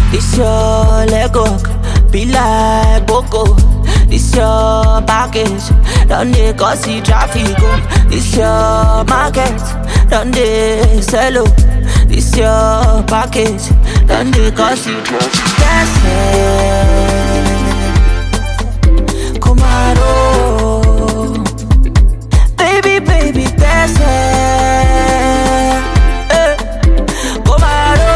This your Lego, be like Boko. This your package, don't they cause the traffic? This your market, don't they sell it? This your package, don't they cause the traffic? That's it. Kumaro, baby, baby, that's it. Kumaro,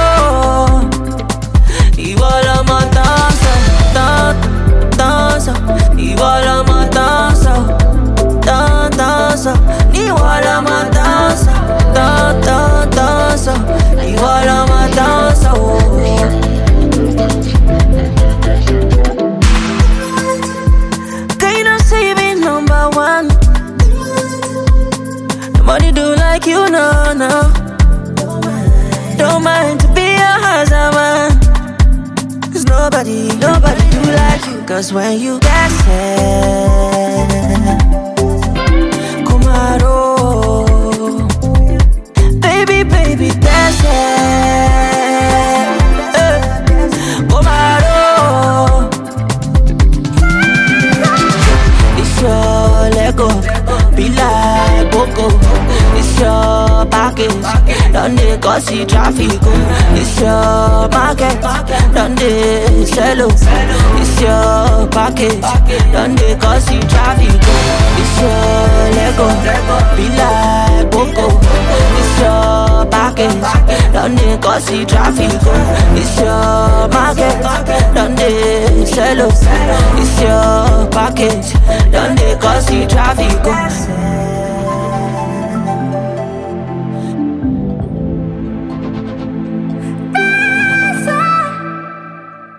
iwala matanza, danza, iwala matanza, danza, iwala matanza, danza, iwala matanza. Can you say me number one? Nobody do like you, no, no. Don't mind to be a hazard man. Cause nobody do like you. Cause when you dance it, Kumaro, baby, baby, dance it, Kumaro. It's your Lego, be like Boko. It's your package, don't they cause the traffic? It's your market, don't they sell it? It's your package, don't they cause the traffic? It's your Lego, be like Boko. It's your package, don't they cause the traffic? It's your market, don't they sell it? It's your package, don't they cause the traffic?